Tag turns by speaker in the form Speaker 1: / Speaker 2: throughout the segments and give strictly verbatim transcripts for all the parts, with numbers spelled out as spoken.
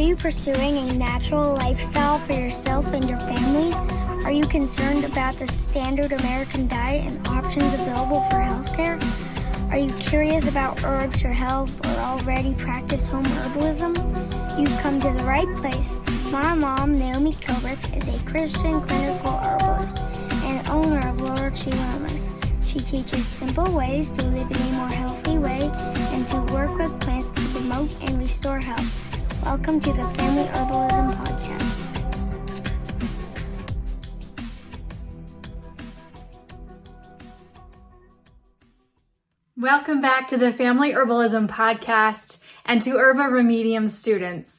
Speaker 1: you pursuing a natural lifestyle for yourself and your family? Are you concerned about the standard American diet and options available for healthcare? Are you curious about herbs for health or already practice home herbalism? You've come to the right place. My mom, Naomi Kilbrick, is a Christian clinical herbalist and owner of Lower Tree Wellness. She teaches simple ways to live in a more healthy way and to work with plants to promote and restore health. Welcome to the Family Herbalism Podcast.
Speaker 2: Welcome back to the Family Herbalism Podcast and to Herba Remedium students.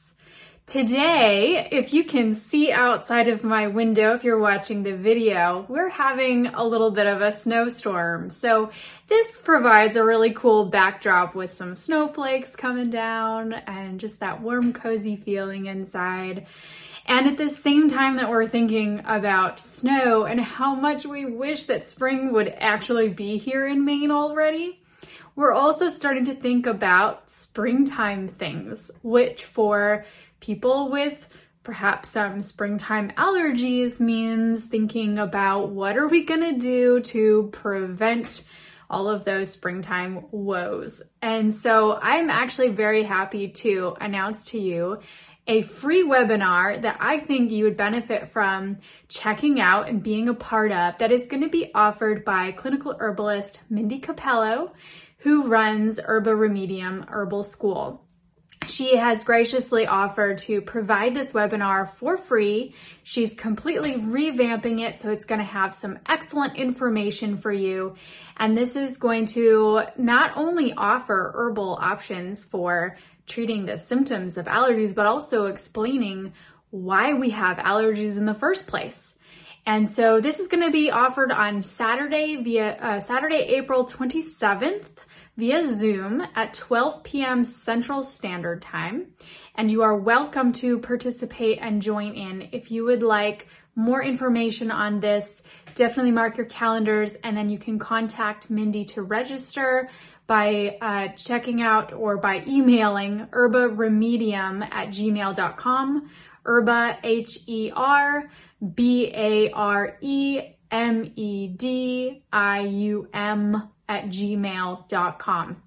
Speaker 2: Today, if you can see outside of my window, if you're watching the video, we're having a little bit of a snowstorm. So this provides a really cool backdrop with some snowflakes coming down and just that warm, cozy feeling inside. And at the same time that we're thinking about snow and how much we wish that spring would actually be here in Maine already, we're also starting to think about springtime things, which for people with perhaps some springtime allergies means thinking about what are we gonna do to prevent all of those springtime woes. And so I'm actually very happy to announce to you a free webinar that I think you would benefit from checking out and being a part of that is gonna be offered by clinical herbalist Mindy Capello, who runs Herba Remedium Herbal School. She has graciously offered to provide this webinar for free. She's completely revamping it, so it's going to have some excellent information for you. And this is going to not only offer herbal options for treating the symptoms of allergies, but also explaining why we have allergies in the first place. And so this is going to be offered on Saturday via uh, Saturday, April twenty-seventh. Via Zoom at twelve p.m. Central Standard Time. And you are welcome to participate and join in. If you would like more information on this, definitely mark your calendars, and then you can contact Mindy to register by uh, checking out or by emailing herbaremedium at gmail dot com. Herba, H E R B A R E M E D I U M at gmail dot com.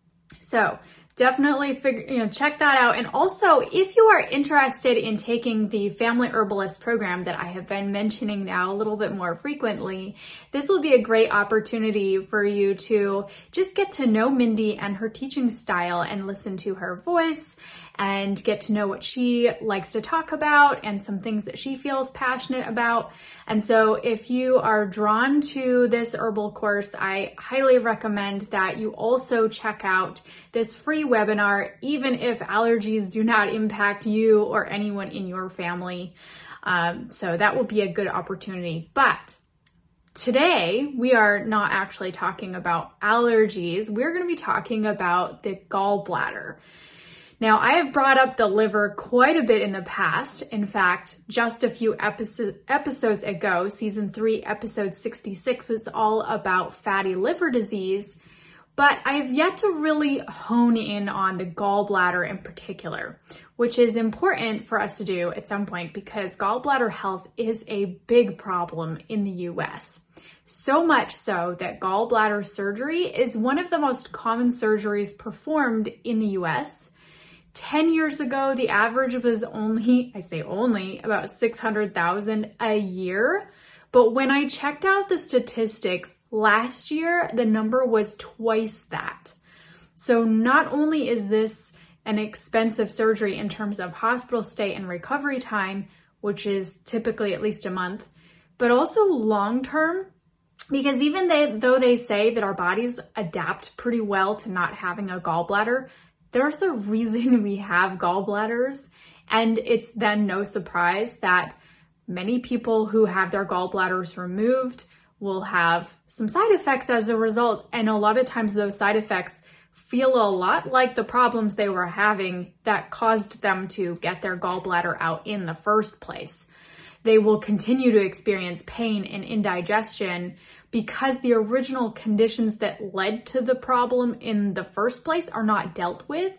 Speaker 2: So definitely figure, you know, check that out. And also, if you are interested in taking the Family Herbalist program that I have been mentioning now a little bit more frequently, this will be a great opportunity for you to just get to know Mindy and her teaching style and listen to her voice and get to know what she likes to talk about and some things that she feels passionate about. And so if you are drawn to this herbal course, I highly recommend that you also check out this free webinar, even if allergies do not impact you or anyone in your family. Um, so that will be a good opportunity. But today, we are not actually talking about allergies. We're going to be talking about the gallbladder. Now, I have brought up the liver quite a bit in the past. In fact, just a few episode, episodes ago, season three, episode sixty-six was all about fatty liver disease, but I have yet to really hone in on the gallbladder in particular, which is important for us to do at some point because gallbladder health is a big problem in the U S. So much so that gallbladder surgery is one of the most common surgeries performed in the U S. ten years ago, the average was only, I say only, about six hundred thousand a year. But when I checked out the statistics last year, the number was twice that. So not only is this an expensive surgery in terms of hospital stay and recovery time, which is typically at least a month, but also long-term, because even they, though they say that our bodies adapt pretty well to not having a gallbladder, there's a reason we have gallbladders, and it's then no surprise that many people who have their gallbladders removed will have some side effects as a result, and a lot of times those side effects feel a lot like the problems they were having that caused them to get their gallbladder out in the first place. They will continue to experience pain and indigestion because the original conditions that led to the problem in the first place are not dealt with.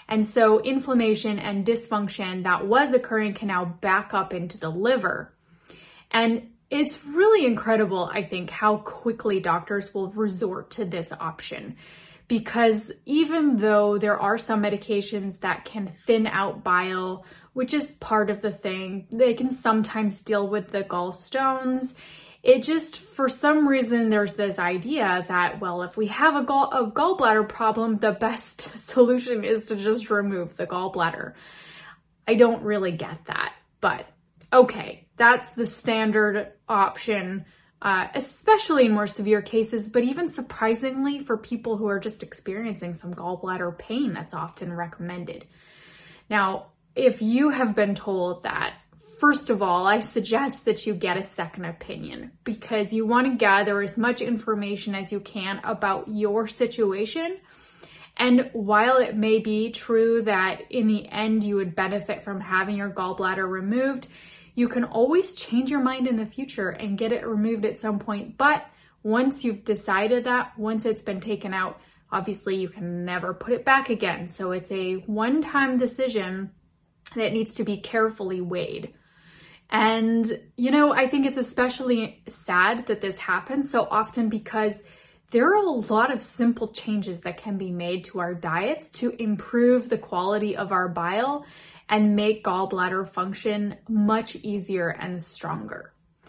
Speaker 2: And so inflammation and dysfunction that was occurring can now back up into the liver. And it's really incredible, I think, how quickly doctors will resort to this option. Because even though there are some medications that can thin out bile, which is part of the thing, they can sometimes deal with the gallstones. It just, for some reason, there's this idea that, well, if we have a, gall, a gallbladder problem, the best solution is to just remove the gallbladder. I don't really get that, but okay, that's the standard option, uh, especially in more severe cases, but even surprisingly for people who are just experiencing some gallbladder pain, that's often recommended. Now, if you have been told that, first of all, I suggest that you get a second opinion because you want to gather as much information as you can about your situation. And while it may be true that in the end you would benefit from having your gallbladder removed, you can always change your mind in the future and get it removed at some point. But once you've decided that, once it's been taken out, obviously you can never put it back again. So it's a one-time decision that needs to be carefully weighed. And, you know, I think it's especially sad that this happens so often because there are a lot of simple changes that can be made to our diets to improve the quality of our bile and make gallbladder function much easier and stronger.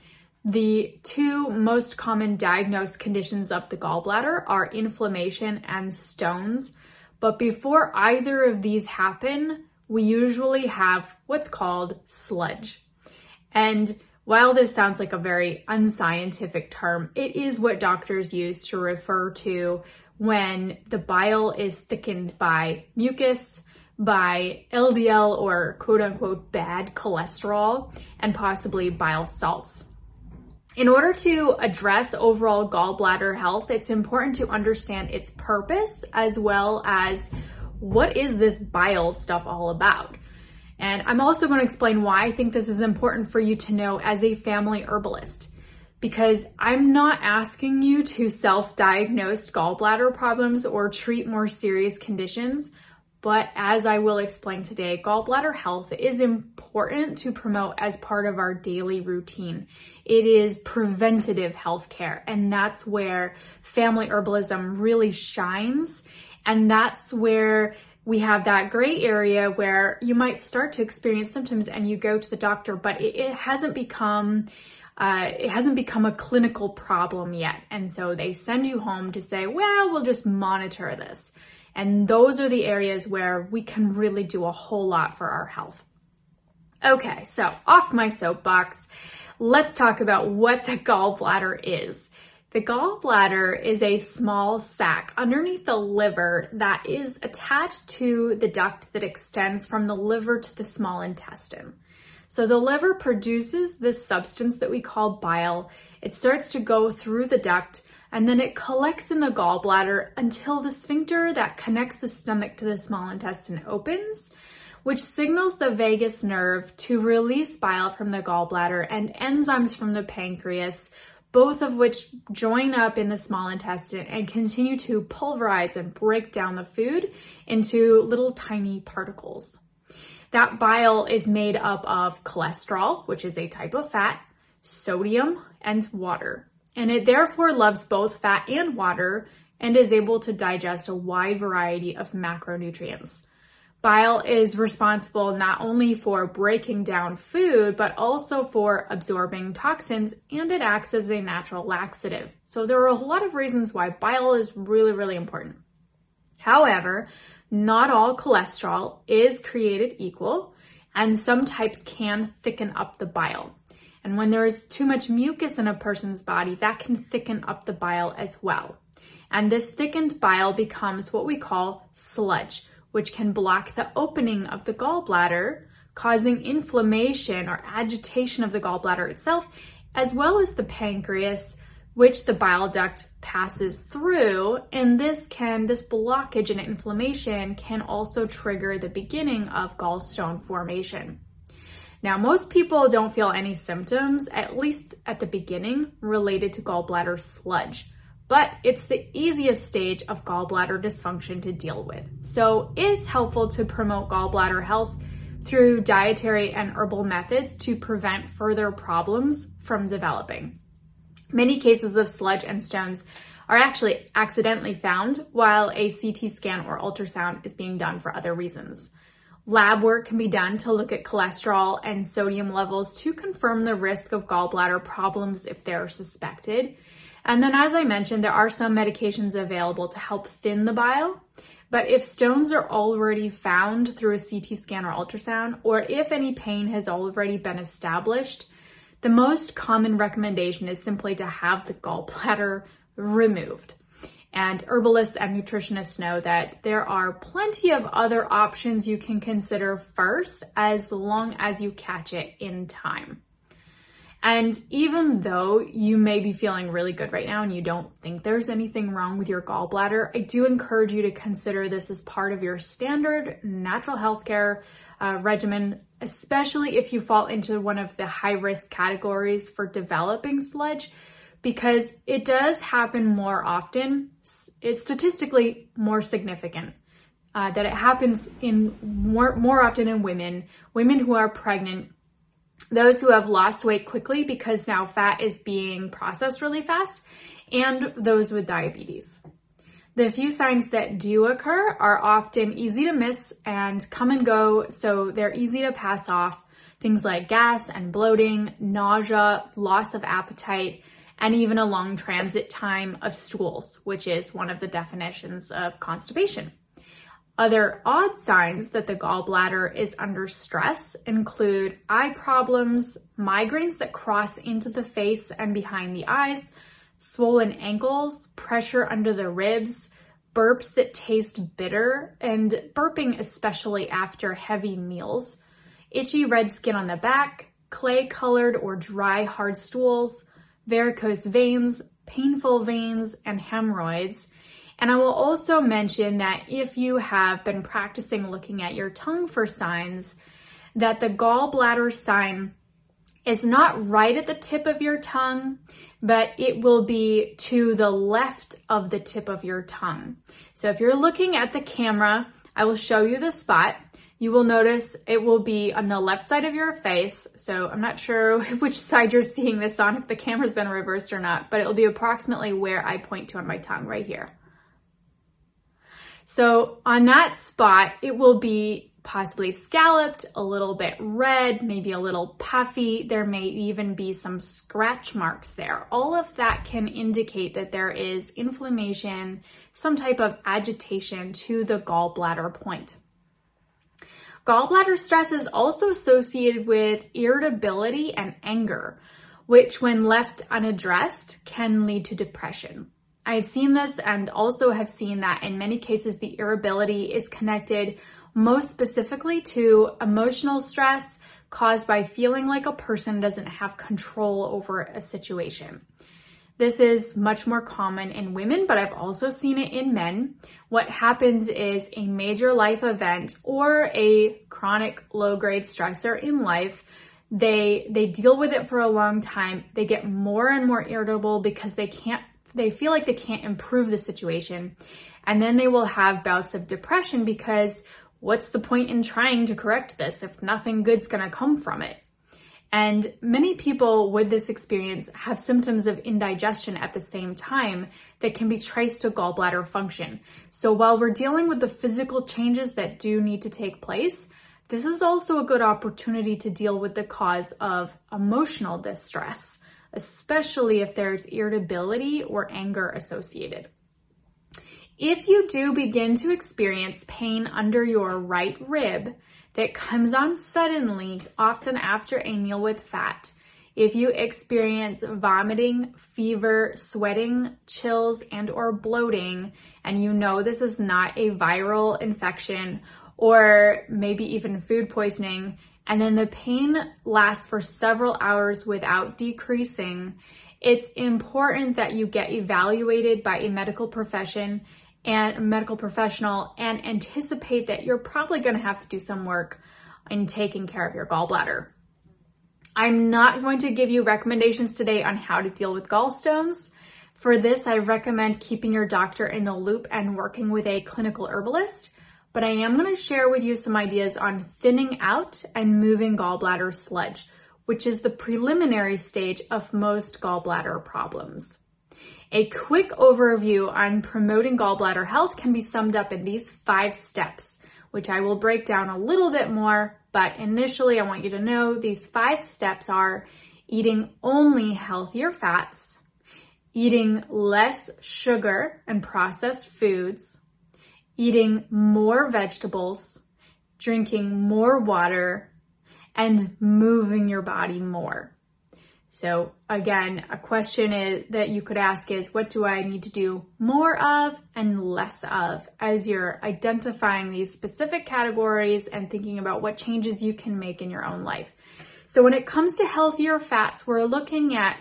Speaker 2: The two most common diagnosed conditions of the gallbladder are inflammation and stones. But before either of these happen, we usually have what's called sludge. And while this sounds like a very unscientific term, it is what doctors use to refer to when the bile is thickened by mucus, by L D L or quote unquote bad cholesterol, and possibly bile salts. In order to address overall gallbladder health, it's important to understand its purpose as well as what is this bile stuff all about. And I'm also going to explain why I think this is important for you to know as a family herbalist, because I'm not asking you to self-diagnose gallbladder problems or treat more serious conditions. But as I will explain today, gallbladder health is important to promote as part of our daily routine. It is preventative healthcare, and that's where family herbalism really shines. And that's where we have that gray area where you might start to experience symptoms and you go to the doctor, but it, it hasn't become uh, it hasn't become a clinical problem yet. And so they send you home to say, well, we'll just monitor this. And those are the areas where we can really do a whole lot for our health. Okay, so off my soapbox, let's talk about what the gallbladder is. The gallbladder is a small sac underneath the liver that is attached to the duct that extends from the liver to the small intestine. So the liver produces this substance that we call bile. It starts to go through the duct and then it collects in the gallbladder until the sphincter that connects the stomach to the small intestine opens, which signals the vagus nerve to release bile from the gallbladder and enzymes from the pancreas, both of which join up in the small intestine and continue to pulverize and break down the food into little tiny particles. That bile is made up of cholesterol, which is a type of fat, sodium, and water. And it therefore loves both fat and water and is able to digest a wide variety of macronutrients. Bile is responsible not only for breaking down food, but also for absorbing toxins, and it acts as a natural laxative. So there are a lot of reasons why bile is really, really important. However, not all cholesterol is created equal, and some types can thicken up the bile. And when there is too much mucus in a person's body, that can thicken up the bile as well. And this thickened bile becomes what we call sludge, which can block the opening of the gallbladder, causing inflammation or agitation of the gallbladder itself, as well as the pancreas, which the bile duct passes through. And this can, this blockage and inflammation can also trigger the beginning of gallstone formation. Now, most people don't feel any symptoms, at least at the beginning, related to gallbladder sludge. but it's the easiest stage of gallbladder dysfunction to deal with. So it's helpful to promote gallbladder health through dietary and herbal methods to prevent further problems from developing. Many cases of sludge and stones are actually accidentally found while a C T scan or ultrasound is being done for other reasons. Lab work can be done to look at cholesterol and sodium levels to confirm the risk of gallbladder problems if they're suspected. And then, as I mentioned, there are some medications available to help thin the bile. But if stones are already found through a C T scan or ultrasound, or if any pain has already been established, the most common recommendation is simply to have the gallbladder removed. And herbalists and nutritionists know that there are plenty of other options you can consider first, as long as you catch it in time. And even though you may be feeling really good right now and you don't think there's anything wrong with your gallbladder, I do encourage you to consider this as part of your standard natural healthcare uh, regimen, especially if you fall into one of the high-risk categories for developing sludge, because it does happen more often. It's statistically more significant uh, that it happens in more, more often in women, women who are pregnant, those who have lost weight quickly because now fat is being processed really fast, and those with diabetes. The few signs that do occur are often easy to miss and come and go, so they're easy to pass off. Things like gas and bloating, nausea, loss of appetite, and even a long transit time of stools, which is one of the definitions of constipation. Other odd signs that the gallbladder is under stress include eye problems, migraines that cross into the face and behind the eyes, swollen ankles, pressure under the ribs, burps that taste bitter, and burping especially after heavy meals, itchy red skin on the back, clay-colored or dry hard stools, varicose veins, painful veins, and hemorrhoids. And I will also mention that if you have been practicing looking at your tongue for signs, that the gallbladder sign is not right at the tip of your tongue, but it will be to the left of the tip of your tongue. So if you're looking at the camera, I will show you the spot. You will notice it will be on the left side of your face. So I'm not sure which side you're seeing this on, if the camera's been reversed or not, but it'll be approximately where I point to on my tongue right here. So on that spot, it will be possibly scalloped, a little bit red, maybe a little puffy. There may even be some scratch marks there. All of that can indicate that there is inflammation, some type of agitation to the gallbladder point. Gallbladder stress is also associated with irritability and anger, which when left unaddressed can lead to depression. I've seen this and also have seen that in many cases the irritability is connected most specifically to emotional stress caused by feeling like a person doesn't have control over a situation. This is much more common in women, but I've also seen it in men. What happens is a major life event or a chronic low-grade stressor in life, they they deal with it for a long time. They get more and more irritable because they can't they feel like they can't improve the situation. And then they will have bouts of depression because what's the point in trying to correct this if nothing good's gonna come from it? And many people with this experience have symptoms of indigestion at the same time that can be traced to gallbladder function. So while we're dealing with the physical changes that do need to take place, this is also a good opportunity to deal with the cause of emotional distress, especially if there's irritability or anger associated. If you do begin to experience pain under your right rib that comes on suddenly, often after a meal with fat, if you experience vomiting, fever, sweating, chills, and or bloating, and you know this is not a viral infection or maybe even food poisoning, and then the pain lasts for several hours without decreasing, it's important that you get evaluated by a medical profession and a medical professional and anticipate that you're probably going to have to do some work in taking care of your gallbladder. I'm not going to give you recommendations today on how to deal with gallstones. For this, I recommend keeping your doctor in the loop and working with a clinical herbalist, but I am going to share with you some ideas on thinning out and moving gallbladder sludge, which is the preliminary stage of most gallbladder problems. A quick overview on promoting gallbladder health can be summed up in these five steps, which I will break down a little bit more, but initially I want you to know these five steps are eating only healthier fats, eating less sugar and processed foods, eating more vegetables, drinking more water, and moving your body more. So again, a question is, that you could ask is, what do I need to do more of and less of as you're identifying these specific categories and thinking about what changes you can make in your own life? So when it comes to healthier fats, we're looking at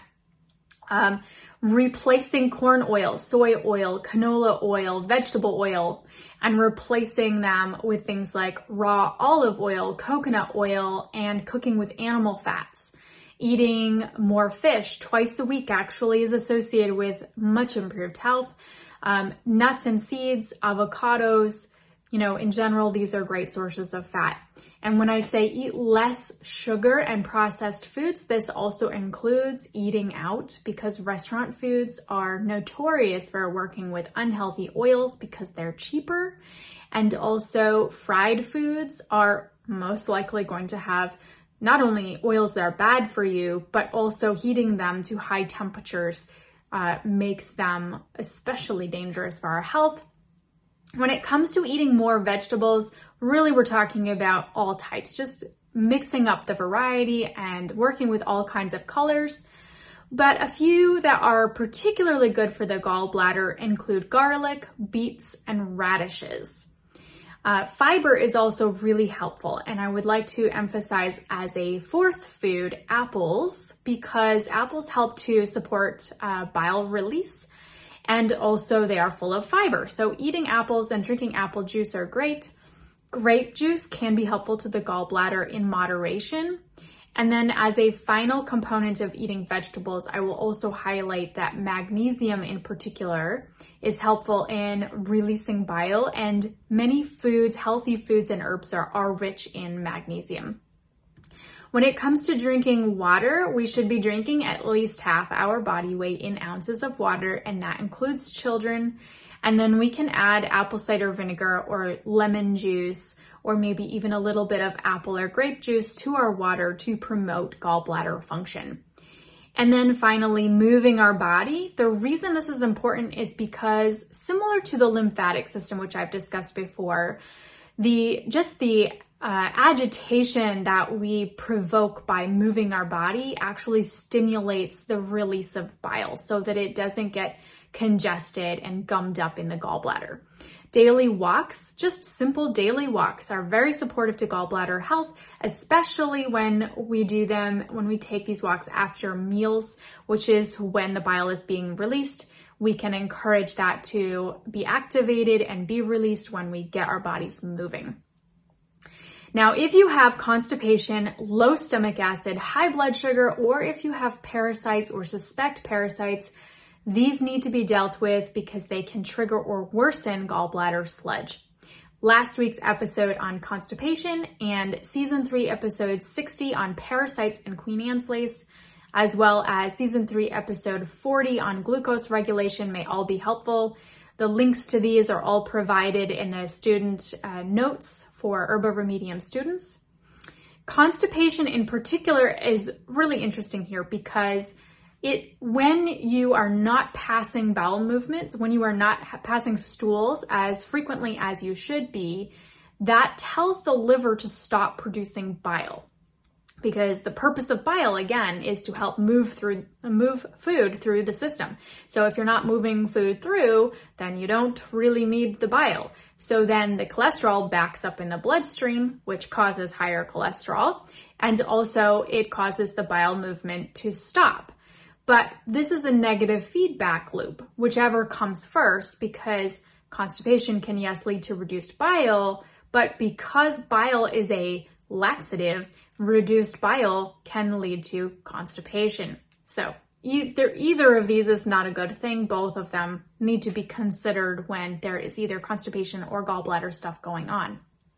Speaker 2: um, replacing corn oil, soy oil, canola oil, vegetable oil, and replacing them with things like raw olive oil, coconut oil, and cooking with animal fats. Eating more fish twice a week actually is associated with much improved health. Um, nuts and seeds, avocados, you know, in general, these are great sources of fat. And when I say eat less sugar and processed foods, this also includes eating out, because restaurant foods are notorious for working with unhealthy oils because they're cheaper. And also fried foods are most likely going to have not only oils that are bad for you, but also heating them to high temperatures uh, makes them especially dangerous for our health. When it comes to eating more vegetables, really we're talking about all types, just mixing up the variety and working with all kinds of colors. But a few that are particularly good for the gallbladder include garlic, beets, and radishes. Uh, fiber is also really helpful, and I would like to emphasize as a fourth food, apples, because apples help to support uh, bile release, and also they are full of fiber. So eating apples and drinking apple juice are great. Grape juice can be helpful to the gallbladder in moderation. And then as a final component of eating vegetables, I will also highlight that magnesium in particular is helpful in releasing bile, and many foods, healthy foods and herbs are, are rich in magnesium. When it comes to drinking water, we should be drinking at least half our body weight in ounces of water, and that includes children. And then we can add apple cider vinegar or lemon juice, or maybe even a little bit of apple or grape juice to our water to promote gallbladder function. And then finally, moving our body. The reason this is important is because, similar to the lymphatic system, which I've discussed before, the just the uh, agitation that we provoke by moving our body actually stimulates the release of bile so that it doesn't get congested and gummed up in the gallbladder. Daily walks, just simple daily walks, are very supportive to gallbladder health, especially when we do them, when we take these walks after meals, which is when the bile is being released. We can encourage that to be activated and be released when we get our bodies moving. Now, if you have constipation, low stomach acid, high blood sugar, or if you have parasites or suspect parasites, these need to be dealt with because they can trigger or worsen gallbladder sludge. Last week's episode on constipation and season three, episode sixty on parasites and Queen Anne's lace, as well as season three, episode forty on glucose regulation may all be helpful. The links to these are all provided in the student uh, notes for Herba Remedium students. Constipation in particular is really interesting here because It, when you are not passing bowel movements, when you are not passing stools as frequently as you should be, that tells the liver to stop producing bile. Because the purpose of bile, again, is to help move through, move food through the system. So if you're not moving food through, then you don't really need the bile. So then the cholesterol backs up in the bloodstream, which causes higher cholesterol. And also it causes the bile movement to stop. But this is a negative feedback loop, whichever comes first, because constipation can, yes, lead to reduced bile, but because bile is a laxative, reduced bile can lead to constipation. So either, either of these is not a good thing. Both of them need to be considered when there is either constipation or gallbladder stuff going on.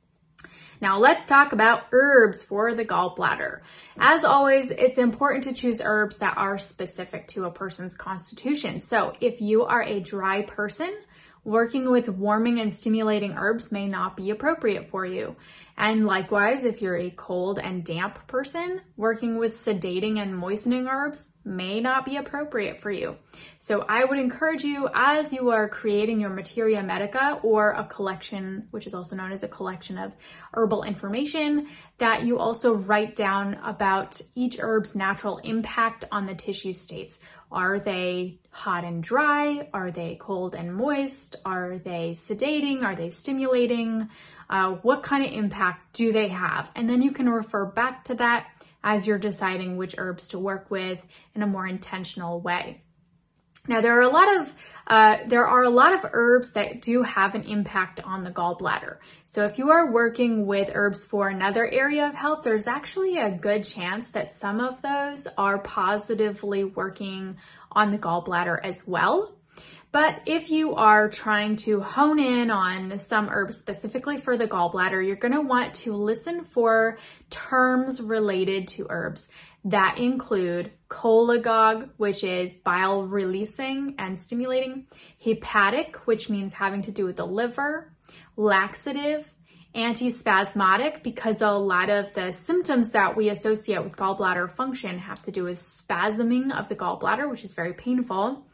Speaker 2: Now let's talk about herbs for the gallbladder. As always, it's important to choose herbs that are specific to a person's constitution. So if you are a dry person, working with warming and stimulating herbs may not be appropriate for you. And likewise, if you're a cold and damp person, working with sedating and moistening herbs may not be appropriate for you. So I would encourage you, as you are creating your Materia Medica, or a collection, which is also known as a collection of herbal information, that you also write down about each herb's natural impact on the tissue states. Are they hot and dry? Are they cold and moist? Are they sedating? Are they stimulating? Uh, what kind of impact do they have? And then you can refer back to that as you're deciding which herbs to work with in a more intentional way. Now, there are a lot of uh, there are a lot of herbs that do have an impact on the gallbladder. So if you are working with herbs for another area of health, there's actually a good chance that some of those are positively working on the gallbladder as well. But if you are trying to hone in on some herbs specifically for the gallbladder, you're going to want to listen for terms related to herbs that include cholagogue, which is bile releasing and stimulating, hepatic, which means having to do with the liver, laxative, antispasmodic, because a lot of the symptoms that we associate with gallbladder function have to do with spasming of the gallbladder, which is very painful.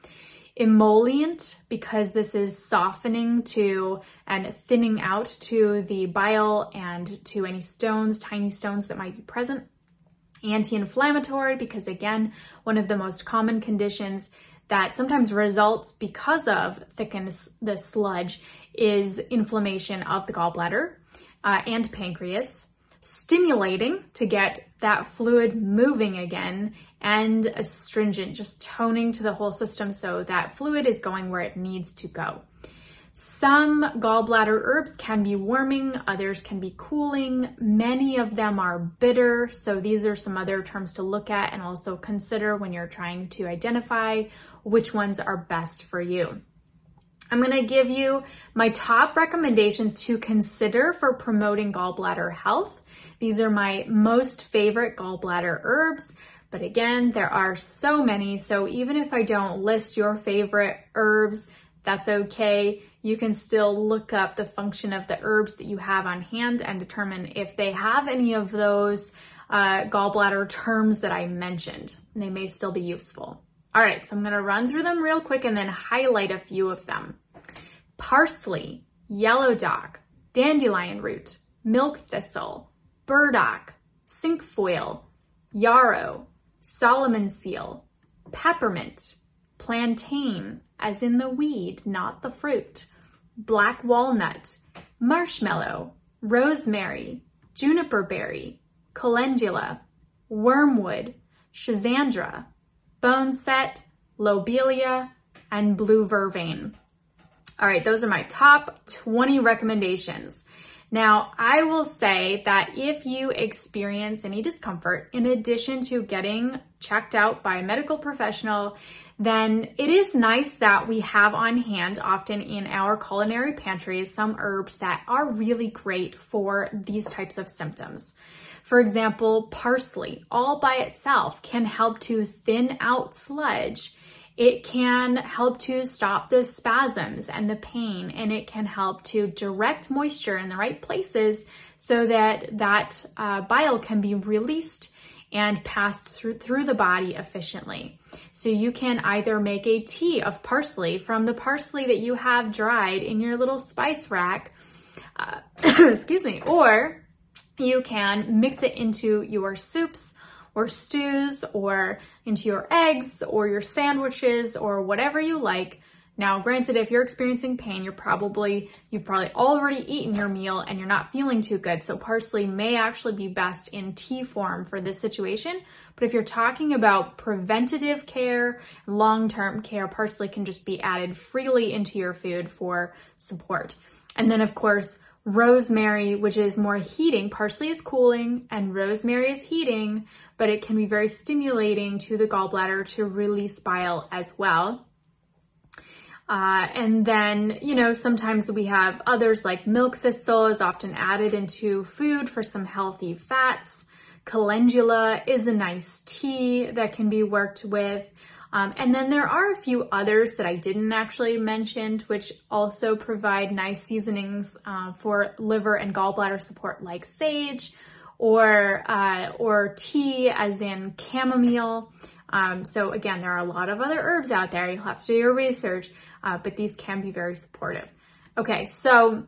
Speaker 2: Emollient, because this is softening to and thinning out to the bile and to any stones, tiny stones that might be present. Anti-inflammatory, because again, one of the most common conditions that sometimes results because of thickened the sludge is inflammation of the gallbladder uh, and pancreas. Stimulating, to get that fluid moving again, and astringent, just toning to the whole system so that fluid is going where it needs to go. Some gallbladder herbs can be warming, others can be cooling. Many of them are bitter, so these are some other terms to look at and also consider when you're trying to identify which ones are best for you. I'm going to give you my top recommendations to consider for promoting gallbladder health. These are my most favorite gallbladder herbs, but again, there are so many, so even if I don't list your favorite herbs, that's okay. You can still look up the function of the herbs that you have on hand and determine if they have any of those uh, gallbladder terms that I mentioned. They may still be useful. All right, so I'm going to run through them real quick and then highlight a few of them. Parsley, yellow dock, dandelion root, milk thistle, burdock, cinquefoil, yarrow, Solomon seal, peppermint, plantain, as in the weed, not the fruit, black walnut, marshmallow, rosemary, juniper berry, calendula, wormwood, schizandra, boneset, lobelia, and blue vervain. All right, those are my top twenty recommendations. Now, I will say that if you experience any discomfort, in addition to getting checked out by a medical professional, then it is nice that we have on hand, often in our culinary pantries, some herbs that are really great for these types of symptoms. For example, parsley, all by itself, can help to thin out sludge. It can help to stop the spasms and the pain, and it can help to direct moisture in the right places so that that uh, bile can be released and passed through, through the body efficiently. So you can either make a tea of parsley from the parsley that you have dried in your little spice rack, uh, excuse me, or you can mix it into your soups or stews or into your eggs or your sandwiches or whatever you like. Now, granted, if you're experiencing pain, you're probably, you've probably already eaten your meal and you're not feeling too good. So parsley may actually be best in tea form for this situation. But if you're talking about preventative care, long-term care, parsley can just be added freely into your food for support. And then of course, rosemary, which is more heating. Parsley is cooling and rosemary is heating, but it can be very stimulating to the gallbladder to release bile as well. Uh, and then, you know, sometimes we have others like milk thistle is often added into food for some healthy fats. Calendula is a nice tea that can be worked with. Um, and then there are a few others that I didn't actually mention, which also provide nice seasonings uh, for liver and gallbladder support, like sage or uh, or tea, as in chamomile. Um, so again, there are a lot of other herbs out there. You'll have to do your research, uh, but these can be very supportive. Okay, so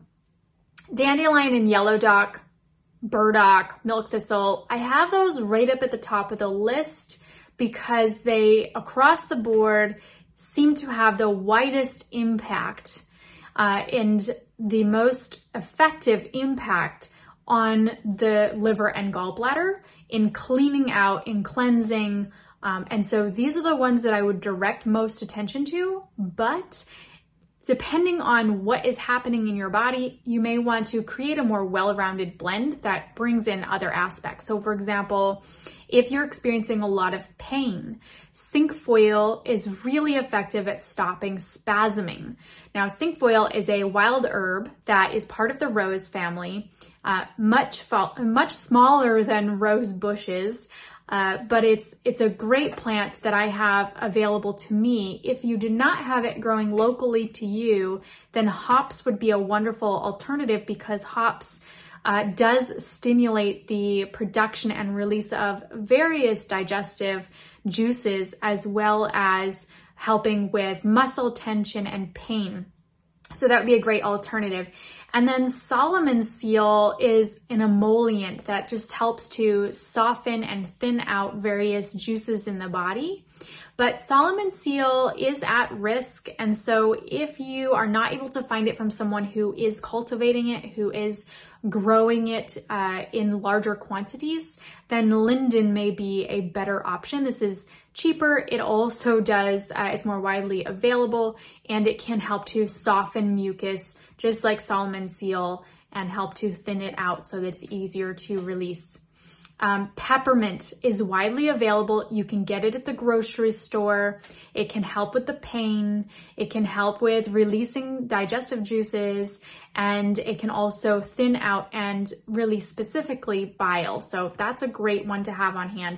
Speaker 2: dandelion and yellow dock, burdock, milk thistle, I have those right up at the top of the list because they, across the board, seem to have the widest impact uh, and the most effective impact on the liver and gallbladder in cleaning out, in cleansing. Um, and so these are the ones that I would direct most attention to, but depending on what is happening in your body, you may want to create a more well-rounded blend that brings in other aspects. So for example, if you're experiencing a lot of pain, cinquefoil is really effective at stopping spasming. Now, cinquefoil is a wild herb that is part of the rose family, uh, much, much smaller than rose bushes. Uh, but it's it's a great plant that I have available to me. If you do not have it growing locally to you, then hops would be a wonderful alternative because hops uh, does stimulate the production and release of various digestive juices, as well as helping with muscle tension and pain. So that would be a great alternative. And then Solomon seal is an emollient that just helps to soften and thin out various juices in the body. But Solomon seal is at risk. And so if you are not able to find it from someone who is cultivating it, who is growing it uh, in larger quantities, then linden may be a better option. This is cheaper. It also does, uh, it's more widely available, and it can help to soften mucus, just like Solomon seal, and help to thin it out so that it's easier to release. Um, peppermint is widely available. You can get it at the grocery store. It can help with the pain. It can help with releasing digestive juices, and it can also thin out and release specifically bile. So that's a great one to have on hand.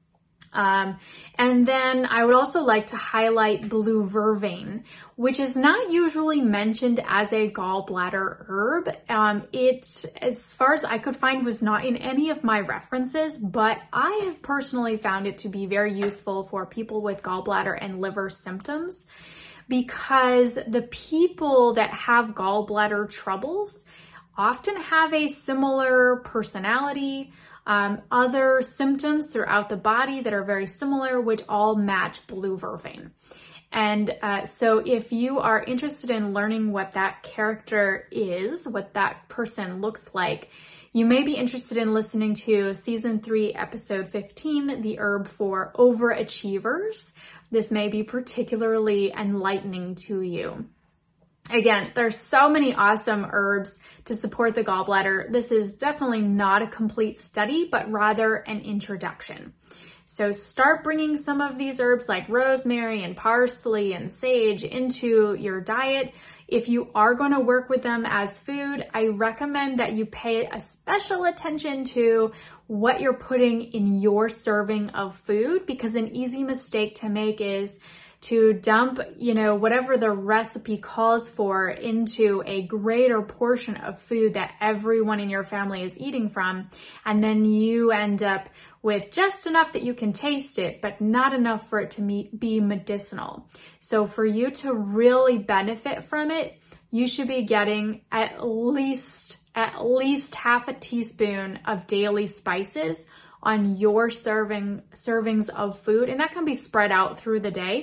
Speaker 2: Um, and then I would also like to highlight blue vervain, which is not usually mentioned as a gallbladder herb. Um, it, as far as I could find, was not in any of my references, but I have personally found it to be very useful for people with gallbladder and liver symptoms, because the people that have gallbladder troubles often have a similar personality, Um, other symptoms throughout the body that are very similar, which all match blue vervain. And uh, so if you are interested in learning what that character is, what that person looks like, you may be interested in listening to season three, episode fifteen, the herb for overachievers. This may be particularly enlightening to you. Again, there's so many awesome herbs to support the gallbladder. This is definitely not a complete study, but rather an introduction. So start bringing some of these herbs like rosemary and parsley and sage into your diet. If you are going to work with them as food, I recommend that you pay a special attention to what you're putting in your serving of food, because an easy mistake to make is to dump, you know, whatever the recipe calls for into a greater portion of food that everyone in your family is eating from. And then you end up with just enough that you can taste it, but not enough for it to be medicinal. So for you to really benefit from it, you should be getting at least, at least half a teaspoon of daily spices on your serving servings of food. And that can be spread out through the day.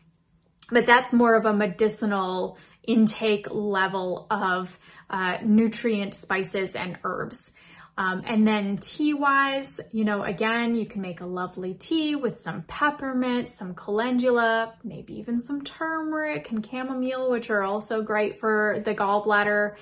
Speaker 2: But that's more of a medicinal intake level of uh, nutrient spices and herbs. Um, and then tea-wise, you know, again, you can make a lovely tea with some peppermint, some calendula, maybe even some turmeric and chamomile, which are also great for the gallbladder.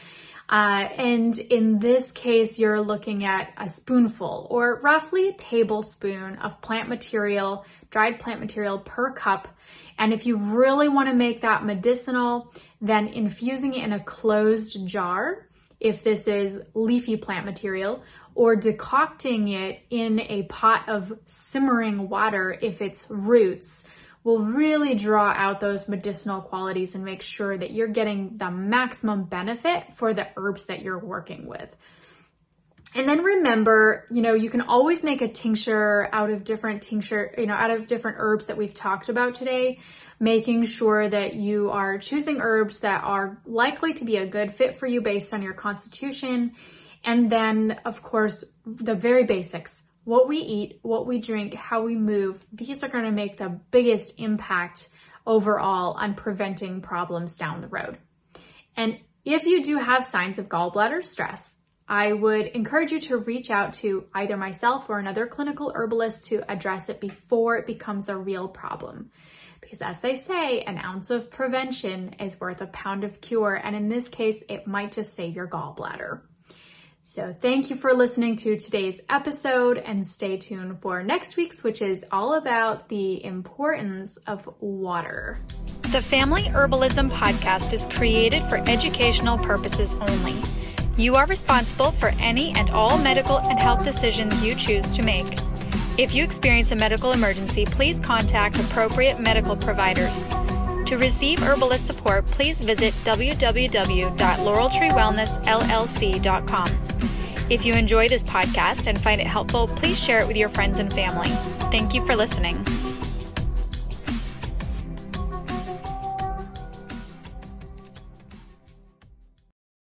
Speaker 2: Uh, and in this case, you're looking at a spoonful or roughly a tablespoon of plant material, dried plant material per cup. And if you really want to make that medicinal, then infusing it in a closed jar, if this is leafy plant material, or decocting it in a pot of simmering water if it's roots, will really draw out those medicinal qualities and make sure that you're getting the maximum benefit for the herbs that you're working with. And then remember, you know, you can always make a tincture out of different tincture, you know, out of different herbs that we've talked about today, making sure that you are choosing herbs that are likely to be a good fit for you based on your constitution. And then, of course, the very basics, what we eat, what we drink, how we move, these are going to make the biggest impact overall on preventing problems down the road. And if you do have signs of gallbladder stress, I would encourage you to reach out to either myself or another clinical herbalist to address it before it becomes a real problem. Because as they say, an ounce of prevention is worth a pound of cure. And in this case, it might just save your gallbladder. So thank you for listening to today's episode, and stay tuned for next week's, which is all about the importance of water.
Speaker 3: The Family Herbalism Podcast is created for educational purposes only. You are responsible for any and all medical and health decisions you choose to make. If you experience a medical emergency, please contact appropriate medical providers. To receive herbalist support, please visit w w w dot laurel tree wellness l l c dot com. If you enjoy this podcast and find it helpful, please share it with your friends and family. Thank you for listening.